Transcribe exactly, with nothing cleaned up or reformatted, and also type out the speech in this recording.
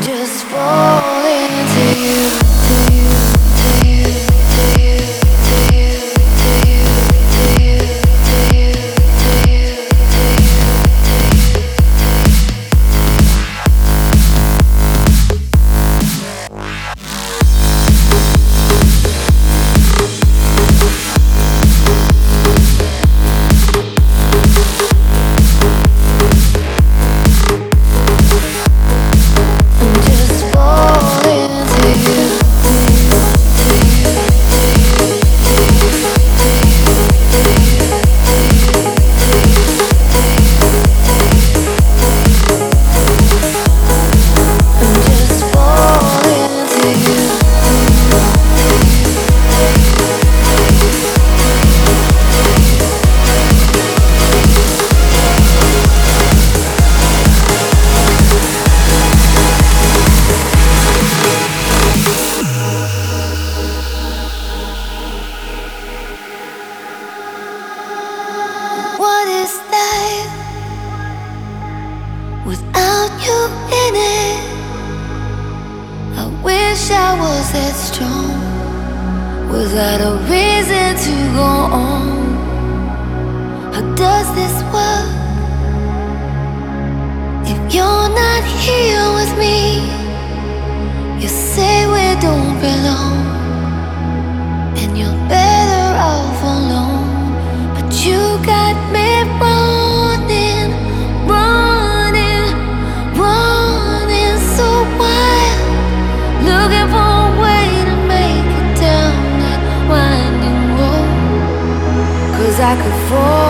just fall into you, to you, to you, to you, to you, to you, to you, to you, to you, to you. What is life without you in it? I wish I was that strong without a reason to go on. How does this work if you're not here with me? You say we don't belong and you're better off alone. You got me running, running, running so wild, looking for a way to make it down that winding road. 'Cause I could fall